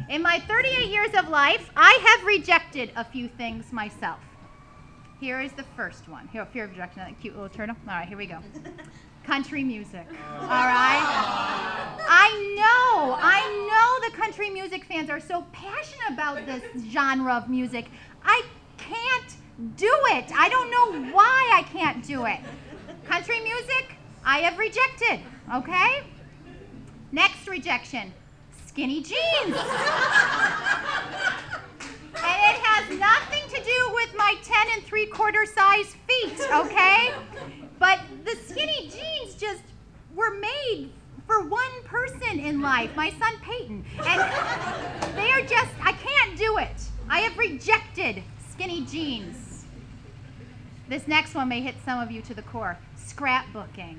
In my 38 years of life, I have rejected a few things myself. Here is the first one. Here, fear of rejection, that cute little turtle. All right, here we go. Country music. All right? I know the country music fans are so passionate about this genre of music. I can't do it. I don't know why I can't do it. Country music, I have rejected, okay? Next rejection, skinny jeans. And it has nothing to do with my 10 3/4 size feet, okay? But the skinny jeans just were made for one person in life, my son Peyton. And they are just, I can't do it. I have rejected skinny jeans. This next one may hit some of you to the core. Scrapbooking.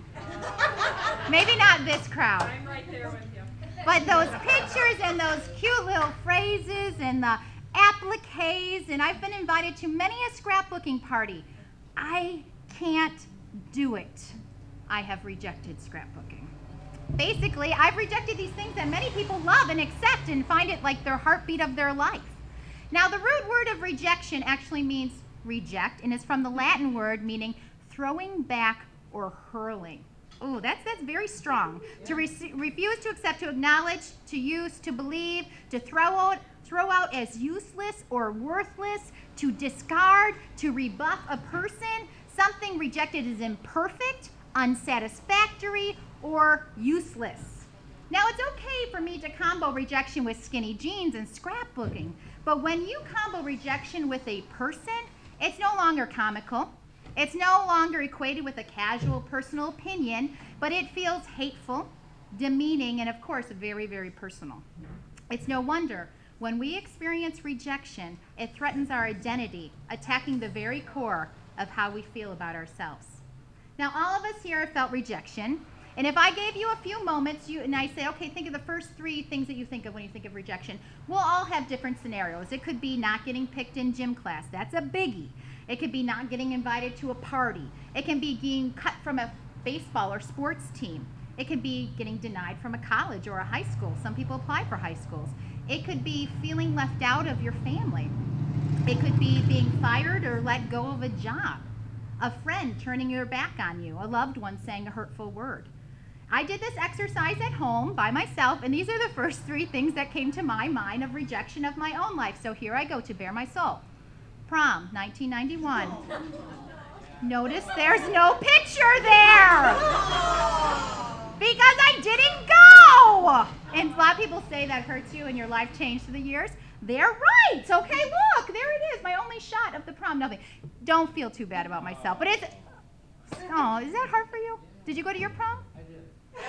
Maybe not this crowd. I'm right there with you. But those pictures and those cute little phrases and the appliques, and I've been invited to many a scrapbooking party. I can't do it. I have rejected scrapbooking. Basically, I've rejected these things that many people love and accept and find it like their heartbeat of their life. Now, the root word of rejection actually means reject, and is from the Latin word meaning throwing back or hurling. Oh, that's very strong. To refuse to accept, to acknowledge, to use, to believe, to throw out as useless or worthless, to discard, to rebuff a person. Something rejected is imperfect, unsatisfactory, or useless. Now, it's okay for me to combo rejection with skinny jeans and scrapbooking, but when you combo rejection with a person, it's no longer comical. It's no longer equated with a casual personal opinion, but it feels hateful, demeaning, and of course, very, very personal. It's no wonder when we experience rejection, it threatens our identity, attacking the very core of how we feel about ourselves. Now, all of us here have felt rejection, and if I gave you a few moments, and I say, okay, think of the first 3 things that you think of when you think of rejection, we'll all have different scenarios. It could be not getting picked in gym class. That's a biggie. It could be not getting invited to a party. It can be being cut from a baseball or sports team. It could be getting denied from a college or a high school. Some people apply for high schools. It could be feeling left out of your family. It could be being fired or let go of a job. A friend turning their back on you. A loved one saying a hurtful word. I did this exercise at home by myself, and these are the first 3 things that came to my mind of rejection of my own life. So here I go to bare my soul. Prom, 1991. Notice there's no picture there because I didn't go. And a lot of people say that hurts you and your life changed through the years. They're right. Okay, look, there it is. My only shot of the prom. Nothing. Don't feel too bad about myself. But it's, oh, is that hard for you? Did you go to your prom? I did.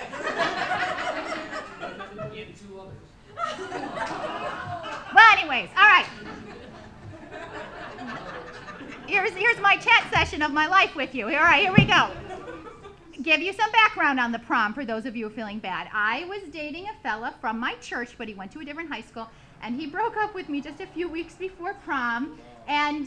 And 2 others. Well, anyways, all right. Here's my chat session of my life with you. All right, here we go. Give you some background on the prom for those of you feeling bad. I was dating a fella from my church, but he went to a different high school, and he broke up with me just a few weeks before prom, and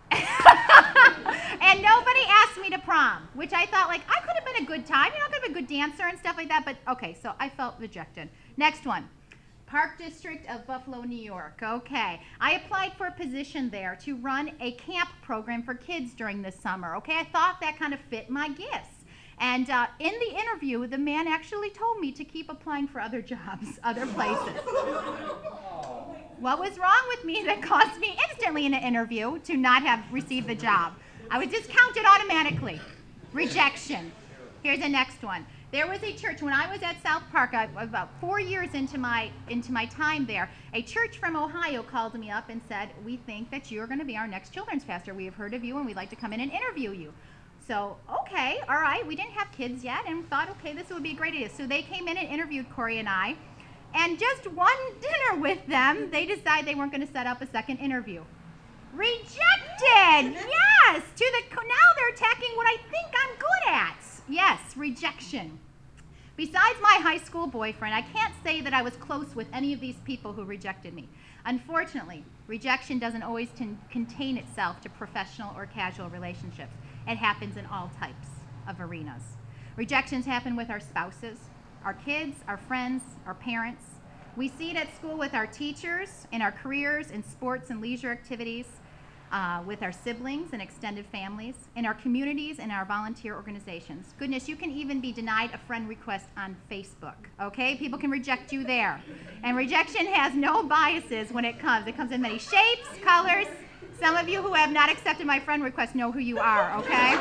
and nobody asked me to prom, which I thought, like, I could have been a good time. You know, I could have been a good dancer and stuff like that, but okay, so I felt rejected. Next one. Park District of Buffalo, New York. Okay. I applied for a position there to run a camp program for kids during the summer. Okay. I thought that kind of fit my gifts. And in the interview, the man actually told me to keep applying for other jobs, other places. What was wrong with me that caused me instantly in an interview to not have received the job? I was discounted automatically. Rejection. Here's the next one. There was a church, when I was at South Park, about 4 years into my time there, a church from Ohio called me up and said, we think that you're going to be our next children's pastor. We have heard of you and we'd like to come in and interview you. So, okay, all right, we didn't have kids yet and thought, okay, this would be a great idea. So they came in and interviewed Corey and I, and just one dinner with them, they decided they weren't going to set up a second interview. Rejected! Yes! Now they're attacking what I think I'm good at. Yes, rejection. Besides my high school boyfriend, I can't say that I was close with any of these people who rejected me. Unfortunately, rejection doesn't always contain itself to professional or casual relationships. It happens in all types of arenas. Rejections happen with our spouses, our kids, our friends, our parents. We see it at school with our teachers, in our careers, in sports and leisure activities, with our siblings and extended families, in our communities and our volunteer organizations. Goodness, you can even be denied a friend request on Facebook, okay? People can reject you there. And rejection has no biases when it comes. It comes in many shapes, colors. Some of you who have not accepted my friend request know who you are, okay?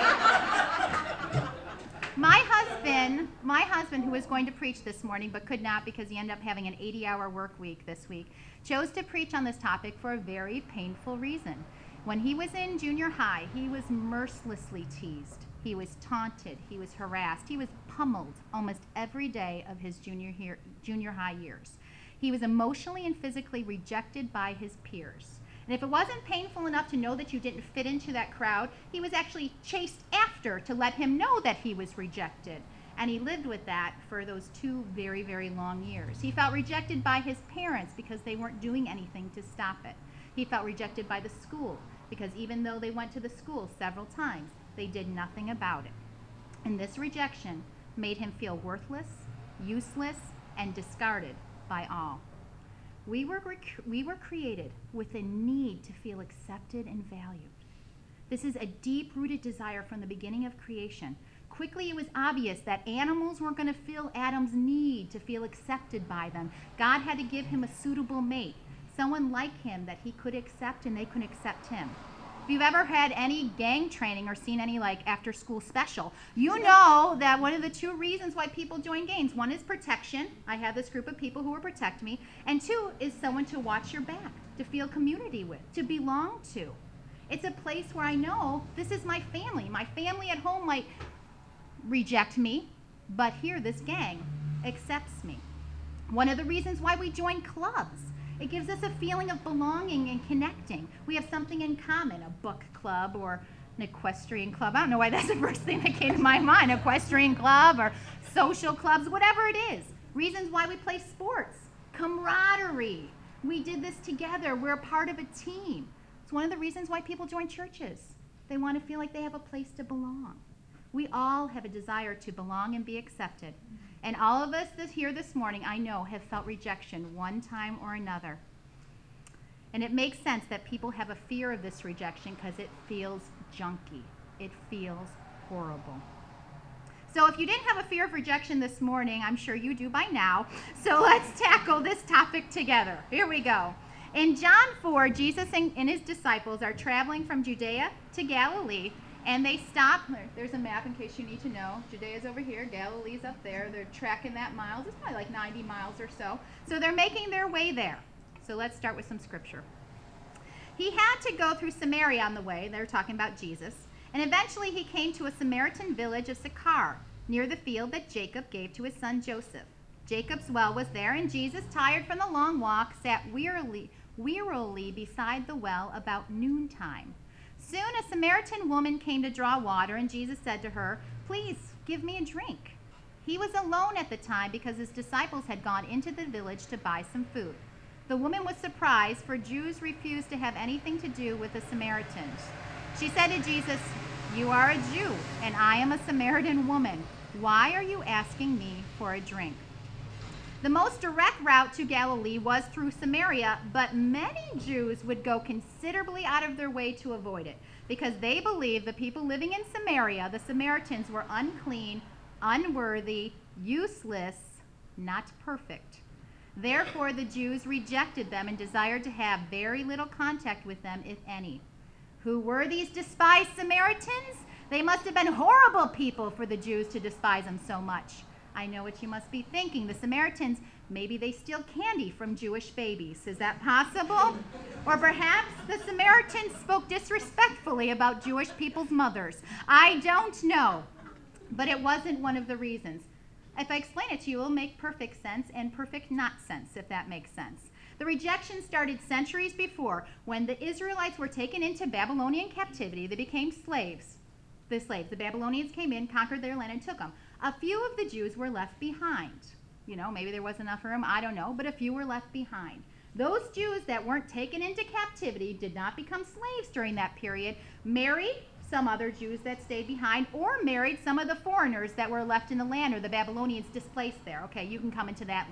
My husband, who was going to preach this morning but could not because he ended up having an 80-hour work week this week, chose to preach on this topic for a very painful reason. When he was in junior high, he was mercilessly teased. He was taunted. He was harassed. He was pummeled almost every day of his junior high years. He was emotionally and physically rejected by his peers. And if it wasn't painful enough to know that you didn't fit into that crowd, he was actually chased after to let him know that he was rejected. And he lived with that for those 2 very, very long years. He felt rejected by his parents because they weren't doing anything to stop it. He felt rejected by the school because even though they went to the school several times, they did nothing about it. And this rejection made him feel worthless, useless, and discarded by all. We were created with a need to feel accepted and valued. This is a deep-rooted desire from the beginning of creation. Quickly, it was obvious that animals weren't going to fill Adam's need to feel accepted by them. God had to give him a suitable mate, someone like him that he could accept and they could accept him. If you've ever had any gang training or seen any like after-school special, you know that one of the 2 reasons why people join gangs, one is protection. I have this group of people who will protect me. And 2 is someone to watch your back, to feel community with, to belong to. It's a place where I know this is my family. My family at home might reject me, but here this gang accepts me. One of the reasons why we join clubs, it gives us a feeling of belonging and connecting. We have something in common, a book club or an equestrian club. I don't know why that's the first thing that came to my mind, equestrian club or social clubs, whatever it is. Reasons why we play sports, camaraderie. We did this together. We're a part of a team. It's one of the reasons why people join churches. They want to feel like they have a place to belong. We all have a desire to belong and be accepted. And all of us here this morning, I know, have felt rejection one time or another. And it makes sense that people have a fear of this rejection because it feels junky. It feels horrible. So if you didn't have a fear of rejection this morning, I'm sure you do by now. So let's tackle this topic together. Here we go. In John 4, Jesus and his disciples are traveling from Judea to Galilee. And they stop. There's a map in case you need to know. Judea's over here. Galilee's up there. They're tracking that miles. It's probably like 90 miles or so. So they're making their way there. So let's start with some scripture. He had to go through Samaria on the way. They're talking about Jesus. And eventually he came to a Samaritan village of Sychar, near the field that Jacob gave to his son Joseph. Jacob's well was there, and Jesus, tired from the long walk, sat wearily beside the well about noontime. Soon a Samaritan woman came to draw water, and Jesus said to her, "Please, give me a drink." He was alone at the time because his disciples had gone into the village to buy some food. The woman was surprised, for Jews refused to have anything to do with the Samaritans. She said to Jesus, "You are a Jew, and I am a Samaritan woman. Why are you asking me for a drink?" The most direct route to Galilee was through Samaria, but many Jews would go considerably out of their way to avoid it because they believed the people living in Samaria, the Samaritans, were unclean, unworthy, useless, not perfect. Therefore, the Jews rejected them and desired to have very little contact with them, if any. Who were these despised Samaritans? They must have been horrible people for the Jews to despise them so much. I know what you must be thinking. The Samaritans, maybe they steal candy from Jewish babies. Is that possible? Or perhaps the Samaritans spoke disrespectfully about Jewish people's mothers. I don't know. But it wasn't one of the reasons. If I explain it to you, it will make perfect sense and perfect not sense, if that makes sense. The rejection started centuries before. When the Israelites were taken into Babylonian captivity, they became slaves. The Babylonians came in, conquered their land, and took them. A few of the Jews were left behind. You know, maybe there wasn't enough room, I don't know, but a few were left behind. Those Jews that weren't taken into captivity did not become slaves during that period, married some other Jews that stayed behind, or married some of the foreigners that were left in the land or the Babylonians displaced there. Okay, you can come into that land.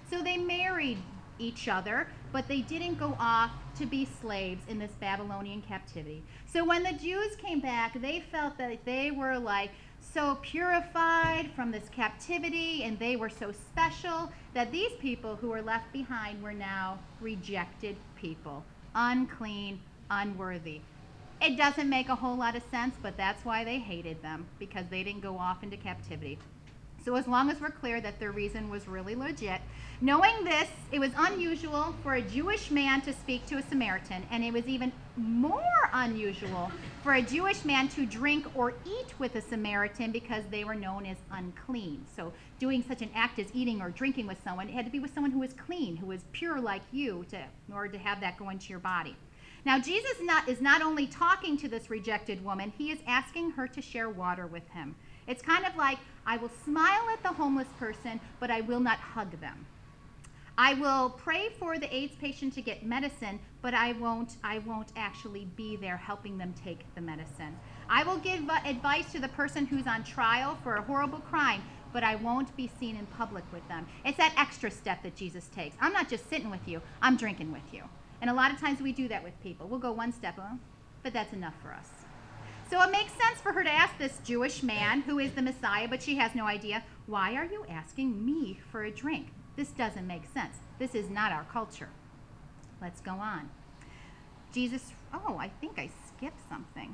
So they married each other, but they didn't go off to be slaves in this Babylonian captivity. So when the Jews came back, they felt that they were like so purified from this captivity, and they were so special that these people who were left behind were now rejected people, unclean, unworthy. It doesn't make a whole lot of sense, but that's why they hated them, because they didn't go off into captivity. So as long as we're clear that their reason was really legit, knowing this, it was unusual for a Jewish man to speak to a Samaritan, and it was even more unusual for a Jewish man to drink or eat with a Samaritan because they were known as unclean. So doing such an act as eating or drinking with someone, it had to be with someone who was clean, who was pure like you, in order to have that go into your body. Now, Jesus is not only talking to this rejected woman, he is asking her to share water with him. It's kind of like, I will smile at the homeless person, but I will not hug them. I will pray for the AIDS patient to get medicine, but I won't actually be there helping them take the medicine. I will give advice to the person who's on trial for a horrible crime, but I won't be seen in public with them. It's that extra step that Jesus takes. I'm not just sitting with you, I'm drinking with you. And a lot of times we do that with people. We'll go one step, but that's enough for us. So it makes sense for her to ask this Jewish man, who is the Messiah, but she has no idea, why are you asking me for a drink? This doesn't make sense. This is not our culture. Let's go on. Jesus, I think I skipped something.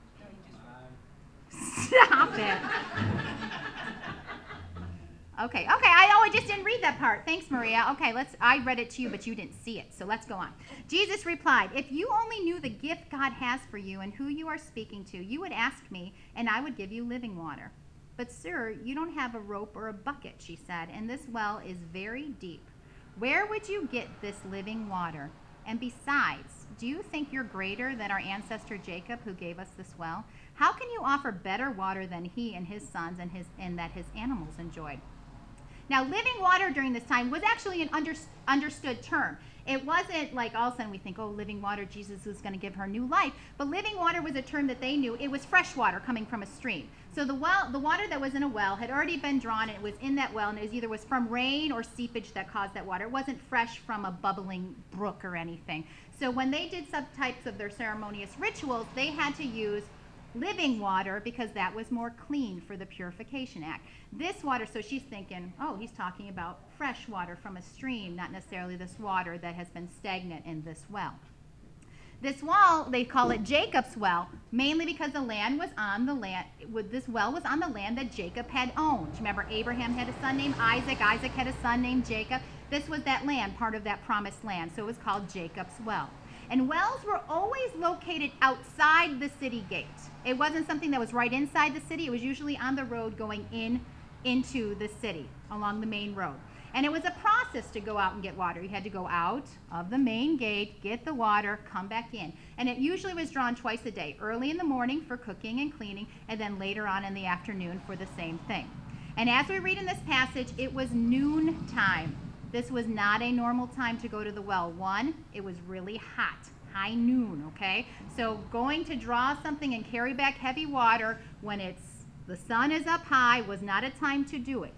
Stop it. Okay, I just didn't read that part. Thanks, Maria. Okay, I read it to you, but you didn't see it, so let's go on. Jesus replied, if you only knew the gift God has for you and who you are speaking to, you would ask me, and I would give you living water. But, sir, you don't have a rope or a bucket, she said, and this well is very deep. Where would you get this living water? And besides, do you think you're greater than our ancestor Jacob, who gave us this well? How can you offer better water than he and his sons and that his animals enjoyed? Now, living water during this time was actually an understood term. It wasn't like all of a sudden we think, living water, Jesus is going to give her new life. But living water was a term that they knew. It was fresh water coming from a stream. So the water that was in a well had already been drawn, and it was in that well, and it was from rain or seepage that caused that water. It wasn't fresh from a bubbling brook or anything. So when they did some types of their ceremonious rituals, they had to use living water because that was more clean for the Purification Act. This water, so she's thinking, he's talking about fresh water from a stream, not necessarily this water that has been stagnant in this well. This well, they call it Jacob's well, mainly because the land was on the land, this well was on the land that Jacob had owned. Remember, Abraham had a son named Isaac, Isaac had a son named Jacob. This was that land, part of that promised land, so it was called Jacob's well. And wells were always located outside the city gate. It wasn't something that was right inside the city. It was usually on the road going into the city, along the main road. And it was a process to go out and get water. You had to go out of the main gate, get the water, come back in. And it usually was drawn twice a day, early in the morning for cooking and cleaning, and then later on in the afternoon for the same thing. And as we read in this passage, it was noon time. This was not a normal time to go to the well. One, it was really hot, high noon, okay? So going to draw something and carry back heavy water when the sun is up high was not a time to do it.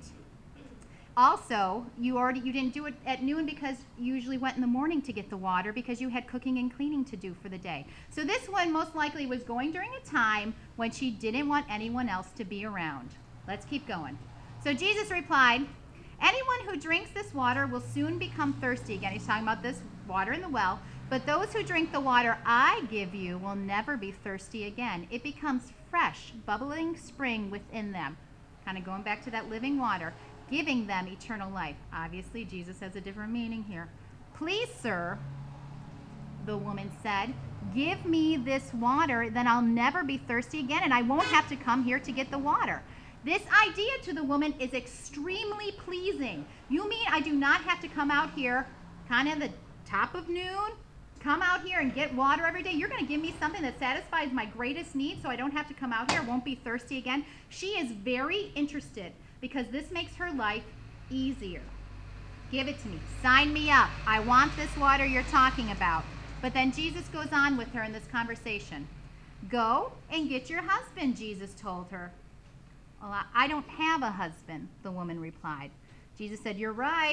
Also, you didn't do it at noon because you usually went in the morning to get the water because you had cooking and cleaning to do for the day. So this one most likely was going during a time when she didn't want anyone else to be around. Let's keep going. So Jesus replied, anyone who drinks this water will soon become thirsty. Again, he's talking about this water in the well. But those who drink the water I give you will never be thirsty again. It becomes fresh, bubbling spring within them. Kind of going back to that living water, giving them eternal life. Obviously, Jesus has a different meaning here. Please, sir, the woman said, give me this water, then I'll never be thirsty again, and I won't have to come here to get the water. This idea to the woman is extremely pleasing. You mean I do not have to come out here kind of the top of noon, come out here and get water every day? You're going to give me something that satisfies my greatest need so I don't have to come out here, won't be thirsty again? She is very interested because this makes her life easier. Give it to me. Sign me up. I want this water you're talking about. But then Jesus goes on with her in this conversation. Go and get your husband, Jesus told her. Well, I don't have a husband, the woman replied. Jesus said, you're right.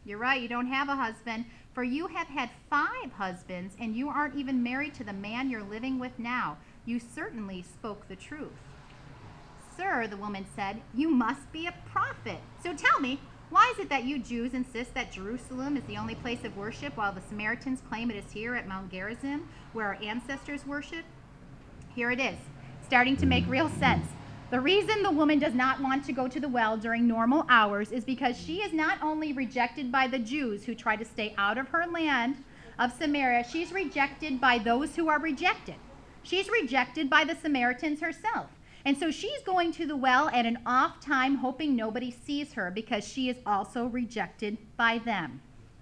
You're right, you don't have a husband. For you have had 5 husbands, and you aren't even married to the man you're living with now. You certainly spoke the truth. Sir, the woman said, you must be a prophet. So tell me, why is it that you Jews insist that Jerusalem is the only place of worship, while the Samaritans claim it is here at Mount Gerizim, where our ancestors worship? Here it is, starting to make real sense. The reason the woman does not want to go to the well during normal hours is because she is not only rejected by the Jews who try to stay out of her land of Samaria, she's rejected by those who are rejected. She's rejected by the Samaritans herself. And so she's going to the well at an off time, hoping nobody sees her, because she is also rejected by them.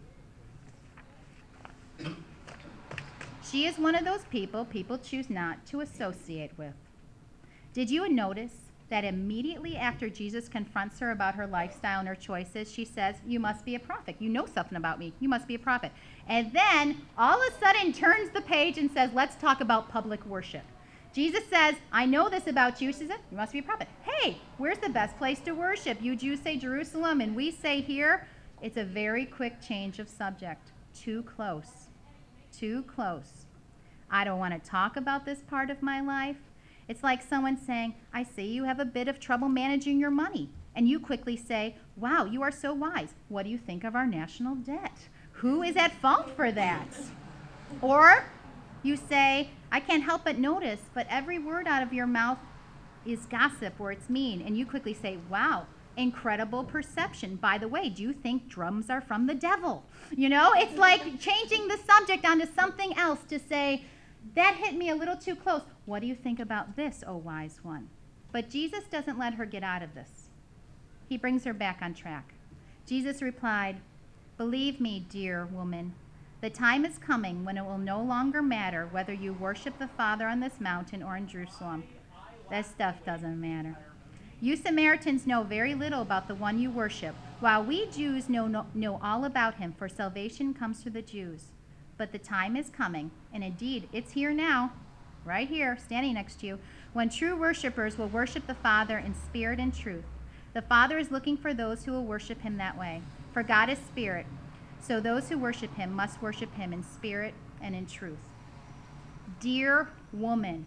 She is one of those people choose not to associate with. Did you notice that immediately after Jesus confronts her about her lifestyle and her choices, she says, you must be a prophet. You know something about me. You must be a prophet. And then all of a sudden turns the page and says, let's talk about public worship. Jesus says, I know this about you. She says, you must be a prophet. Hey, where's the best place to worship? You Jews say Jerusalem, and we say here. It's a very quick change of subject. Too close. Too close. I don't want to talk about this part of my life. It's like someone saying, I see you have a bit of trouble managing your money. And you quickly say, wow, you are so wise. What do you think of our national debt? Who is at fault for that? Or you say, I can't help but notice, but every word out of your mouth is gossip or it's mean. And you quickly say, wow, incredible perception. By the way, do you think drums are from the devil? You know, it's like changing the subject onto something else to say, that hit me a little too close. What do you think about this, O wise one? But Jesus doesn't let her get out of this. He brings her back on track. Jesus replied, believe me, dear woman, the time is coming when it will no longer matter whether you worship the Father on this mountain or in Jerusalem. That stuff doesn't matter. You Samaritans know very little about the one you worship, while we Jews know all about him, for salvation comes through the Jews. But the time is coming, and indeed it's here now, right here, standing next to you, when true worshipers will worship the Father in spirit and truth. The Father is looking for those who will worship him that way. For God is spirit, so those who worship him must worship him in spirit and in truth. Dear woman,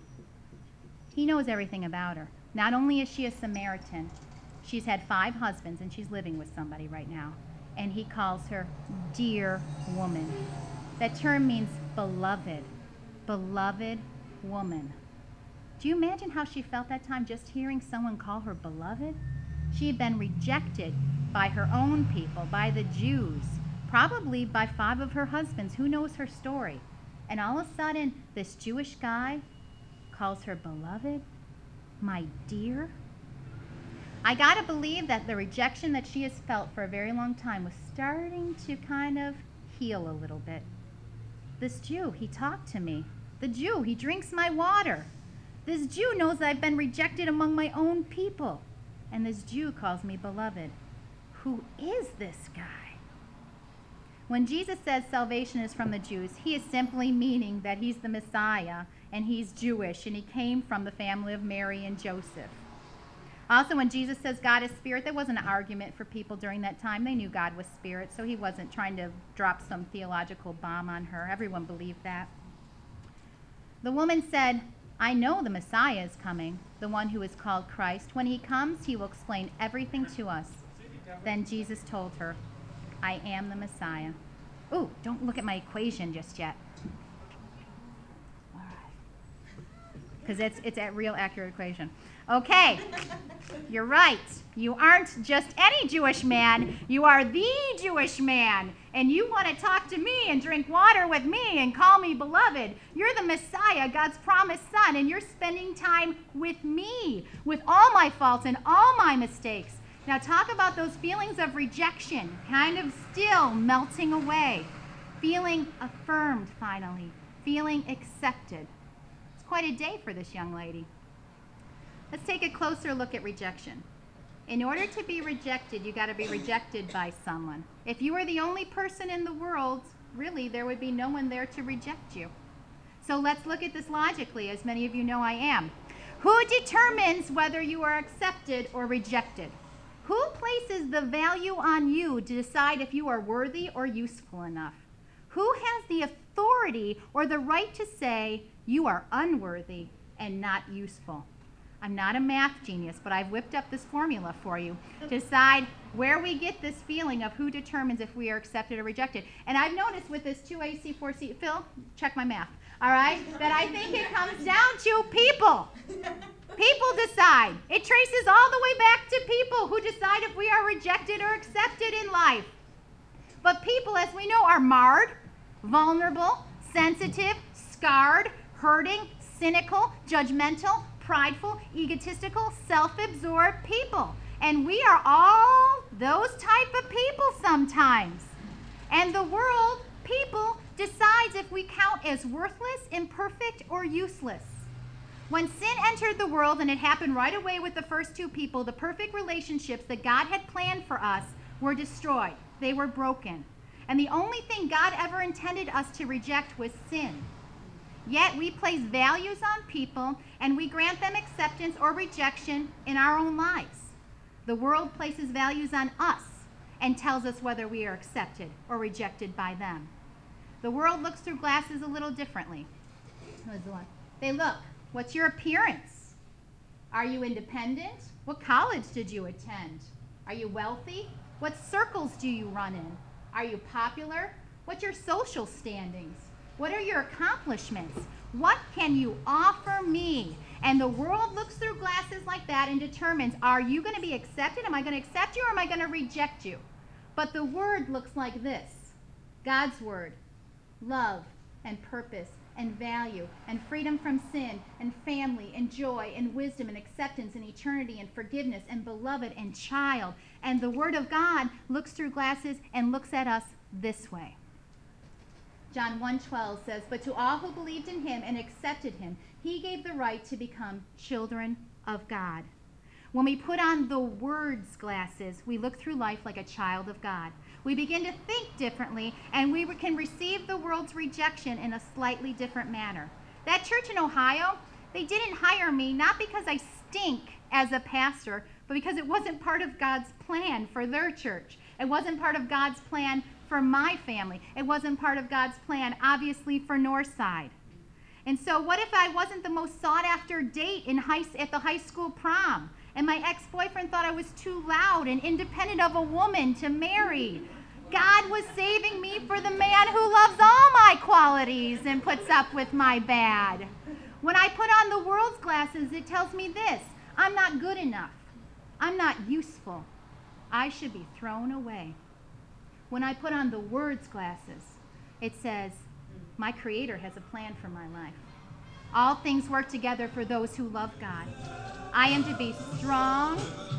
he knows everything about her. Not only is she a Samaritan, she's had 5 husbands and she's living with somebody right now. And he calls her dear woman. That term means beloved, beloved woman. Do you imagine how she felt that time just hearing someone call her beloved? She had been rejected by her own people, by the Jews, probably by 5 of her husbands. Who knows her story? And all of a sudden, this Jewish guy calls her beloved, my dear. I gotta believe that the rejection that she has felt for a very long time was starting to kind of heal a little bit. This Jew, he talked to me. The Jew, he drinks my water. This Jew knows I've been rejected among my own people. And this Jew calls me beloved. Who is this guy? When Jesus says salvation is from the Jews, he is simply meaning that he's the Messiah and he's Jewish and he came from the family of Mary and Joseph. Also, when Jesus says God is spirit, that wasn't an argument for people during that time. They knew God was spirit, so he wasn't trying to drop some theological bomb on her. Everyone believed that. The woman said, I know the Messiah is coming, the one who is called Christ. When he comes, he will explain everything to us. Then Jesus told her, I am the Messiah. Ooh, don't look at my equation just yet. All right. Because it's a real accurate equation. Okay, you're right. You aren't just any Jewish man. You are the Jewish man. And you want to talk to me and drink water with me and call me beloved. You're the Messiah, God's promised son, and you're spending time with me, with all my faults and all my mistakes. Now talk about those feelings of rejection, kind of still melting away, feeling affirmed finally, feeling accepted. It's quite a day for this young lady. Let's take a closer look at rejection. In order to be rejected, you got to be rejected by someone. If you were the only person in the world, really, there would be no one there to reject you. So let's look at this logically, as many of you know I am. Who determines whether you are accepted or rejected? Who places the value on you to decide if you are worthy or useful enough? Who has the authority or the right to say you are unworthy and not useful? I'm not a math genius, but I've whipped up this formula for you to decide where we get this feeling of who determines if we are accepted or rejected. And I've noticed with this 2AC, 4C, Phil, check my math, all right, that I think it comes down to people. People decide. It traces all the way back to people who decide if we are rejected or accepted in life. But people, as we know, are marred, vulnerable, sensitive, scarred, hurting, cynical, judgmental, prideful, egotistical, self-absorbed people. And we are all those type of people sometimes. And the world, people, decides if we count as worthless, imperfect, or useless. When sin entered the world, and it happened right away with the first two people, the perfect relationships that God had planned for us were destroyed. They were broken. And the only thing God ever intended us to reject was sin. Yet we place values on people, and we grant them acceptance or rejection in our own lives. The world places values on us and tells us whether we are accepted or rejected by them. The world looks through glasses a little differently. They look. What's your appearance? Are you independent? What college did you attend? Are you wealthy? What circles do you run in? Are you popular? What's your social standings? What are your accomplishments? What can you offer me? And the world looks through glasses like that and determines, are you going to be accepted? Am I going to accept you or am I going to reject you? But the word looks like this. God's word, love and purpose and value and freedom from sin and family and joy and wisdom and acceptance and eternity and forgiveness and beloved and child. And the word of God looks through glasses and looks at us this way. John 1:12 says, "But to all who believed in him and accepted him, he gave the right to become children of God." When we put on the words glasses, we look through life like a child of God. We begin to think differently, and we can receive the world's rejection in a slightly different manner. That church in Ohio, they didn't hire me not because I stink as a pastor, but because it wasn't part of God's plan for their church. It wasn't part of God's plan for my family. It wasn't part of God's plan, obviously, for Northside. And so what if I wasn't the most sought-after date at the high school prom? And my ex-boyfriend thought I was too loud and independent of a woman to marry. God was saving me for the man who loves all my qualities and puts up with my bad. When I put on the world's glasses, it tells me this: I'm not good enough. I'm not useful. I should be thrown away. When I put on the words glasses, it says, my Creator has a plan for my life. All things work together for those who love God. I am to be strong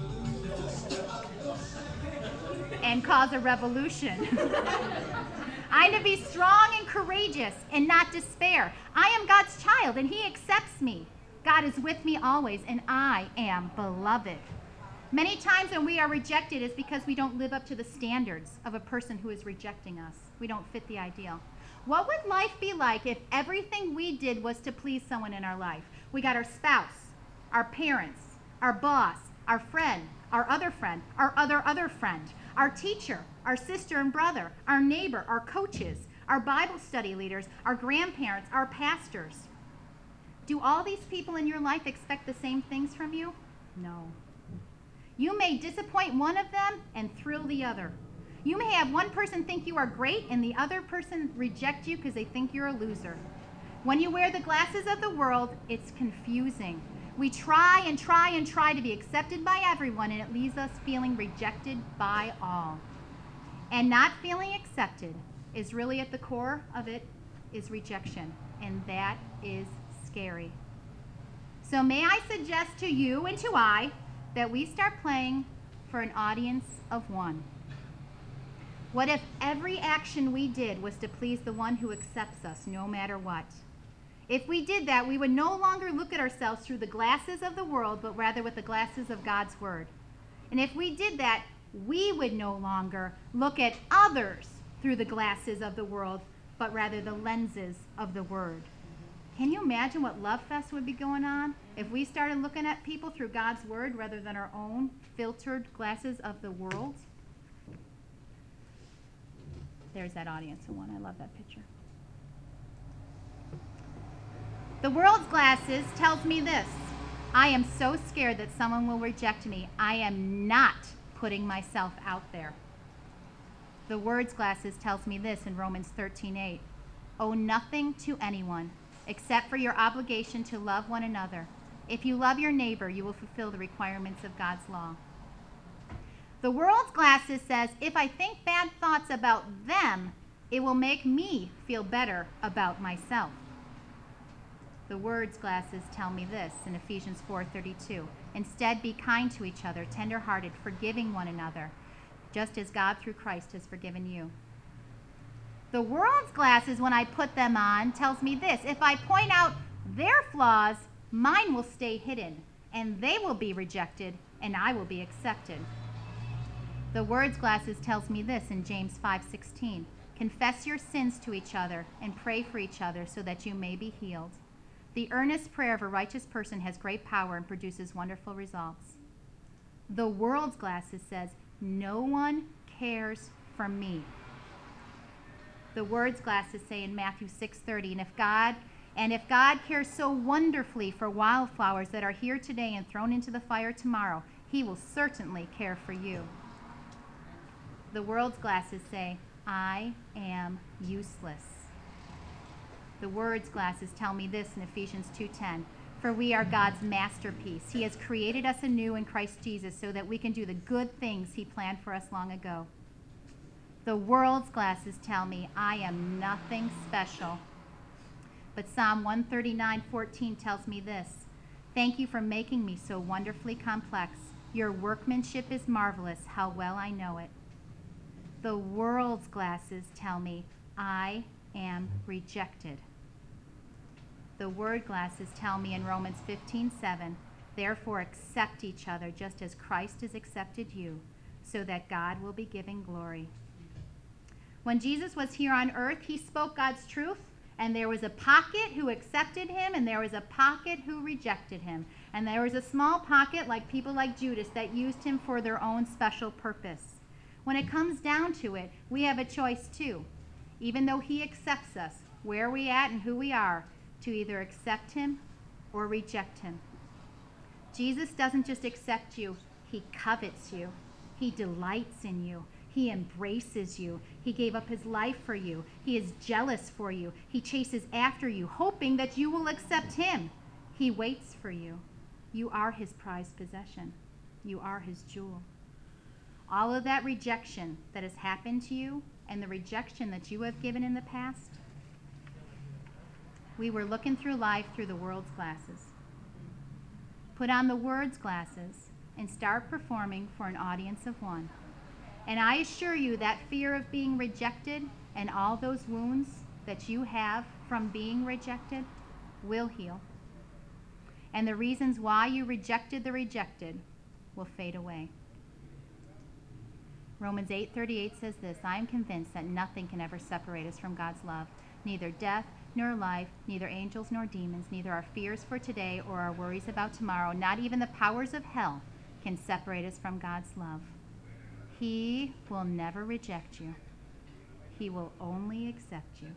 and cause a revolution. I am to be strong and courageous and not despair. I am God's child and he accepts me. God is with me always and I am beloved. Many times when we are rejected is because we don't live up to the standards of a person who is rejecting us. We don't fit the ideal. What would life be like if everything we did was to please someone in our life? We got our spouse, our parents, our boss, our friend, our other friend, our other friend, our teacher, our sister and brother, our neighbor, our coaches, our Bible study leaders, our grandparents, our pastors. Do all these people in your life expect the same things from you? No. You may disappoint one of them and thrill the other. You may have one person think you are great and the other person reject you because they think you're a loser. When you wear the glasses of the world, it's confusing. We try and try and try to be accepted by everyone, and it leaves us feeling rejected by all. And not feeling accepted is really at the core of it is rejection, and that is scary. So may I suggest to you and to I that we start playing for an audience of one. What if every action we did was to please the one who accepts us no matter what? If we did that, we would no longer look at ourselves through the glasses of the world, but rather with the glasses of God's word. And if we did that, we would no longer look at others through the glasses of the world, but rather the lenses of the word. Can you imagine what Love Fest would be going on if we started looking at people through God's Word rather than our own filtered glasses of the world? There's that audience one. I love that picture. The world's glasses tells me this. I am so scared that someone will reject me. I am not putting myself out there. The Word's glasses tells me this in Romans 13:8. Owe nothing to anyone except for your obligation to love one another. If you love your neighbor, you will fulfill the requirements of God's law. The World's glasses says, if I think bad thoughts about them, it will make me feel better about myself. The Word's glasses tell me this in Ephesians 4:32. Instead, be kind to each other, tender-hearted, forgiving one another, just as God through Christ has forgiven you. The World's glasses, when I put them on, tells me this. If I point out their flaws, mine will stay hidden, and they will be rejected, and I will be accepted. The Word's glasses tells me this in James 5:16. Confess your sins to each other and pray for each other so that you may be healed. The earnest prayer of a righteous person has great power and produces wonderful results. The World's glasses says, no one cares for me. The Word's glasses say in Matthew 6:30, and if God cares so wonderfully for wildflowers that are here today and thrown into the fire tomorrow, he will certainly care for you. The World's glasses say, I am useless. The Word's glasses tell me this in Ephesians 2:10. For we are God's masterpiece. He has created us anew in Christ Jesus so that we can do the good things he planned for us long ago. The World's glasses tell me I am nothing special. But Psalm 139:14 tells me this. Thank you for making me so wonderfully complex. Your workmanship is marvelous. How well I know it. The World's glasses tell me I am rejected. The Word glasses tell me in Romans 15:7, therefore accept each other just as Christ has accepted you, so that God will be given glory. When Jesus was here on earth, he spoke God's truth, and there was a pocket who accepted him, and there was a pocket who rejected him. And there was a small pocket, like people like Judas, that used him for their own special purpose. When it comes down to it, we have a choice too. Even though he accepts us, where we at and who we are, to either accept him or reject him. Jesus doesn't just accept you, he covets you. He delights in you. He embraces you. He gave up his life for you. He is jealous for you. He chases after you, hoping that you will accept him. He waits for you. You are his prized possession. You are his jewel. All of that rejection that has happened to you and the rejection that you have given in the past, we were looking through life through the world's glasses. Put on the Word's glasses and start performing for an audience of one. And I assure you that fear of being rejected and all those wounds that you have from being rejected will heal. And the reasons why you rejected the rejected will fade away. Romans 8:38 says this, I am convinced that nothing can ever separate us from God's love, neither death nor life, neither angels nor demons, neither our fears for today or our worries about tomorrow, not even the powers of hell can separate us from God's love. He will never reject you. He will only accept you.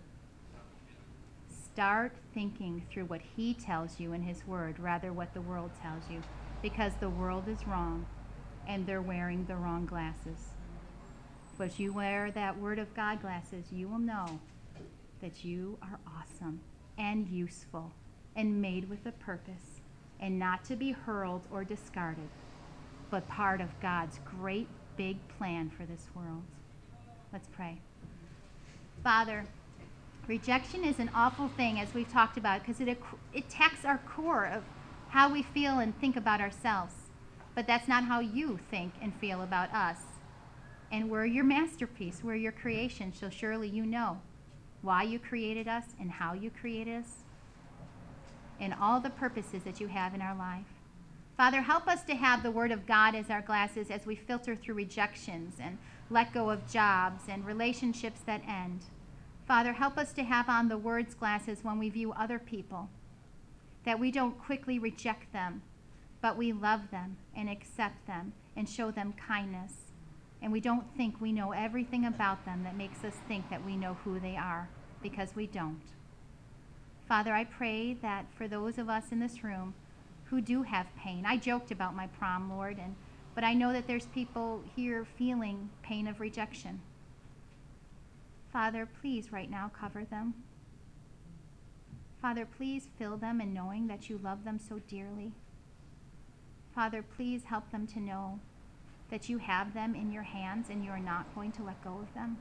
Start thinking through what he tells you in his word, rather what the world tells you, because the world is wrong and they're wearing the wrong glasses. But if you wear that Word of God glasses, you will know that you are awesome and useful and made with a purpose and not to be hurled or discarded, but part of God's great big plan for this world. Let's pray. Father, rejection is an awful thing, as we've talked about, because it attacks our core of how we feel and think about ourselves. But that's not how you think and feel about us. And we're your masterpiece. We're your creation. So surely you know why you created us and how you created us and all the purposes that you have in our life. Father, help us to have the Word of God as our glasses as we filter through rejections and let go of jobs and relationships that end. Father, help us to have on the words glasses when we view other people, that we don't quickly reject them, but we love them and accept them and show them kindness. And we don't think we know everything about them that makes us think that we know who they are, because we don't. Father, I pray that for those of us in this room who do have pain, I joked about my prom, Lord, but I know that there's people here feeling pain of rejection. Father, please right now cover them. Father, please fill them in knowing that you love them so dearly. Father, please help them to know that you have them in your hands and you are not going to let go of them.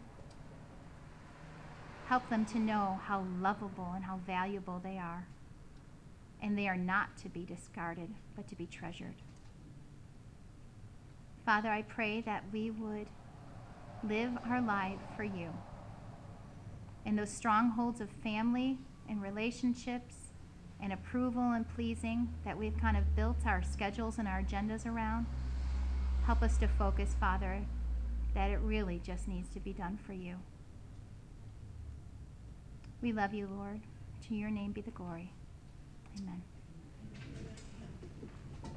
Help them to know how lovable and how valuable they are. And they are not to be discarded, but to be treasured. Father, I pray that we would live our life for you. In those strongholds of family and relationships and approval and pleasing that we've kind of built our schedules and our agendas around, help us to focus, Father, that it really just needs to be done for you. We love you, Lord. To your name be the glory. Amen.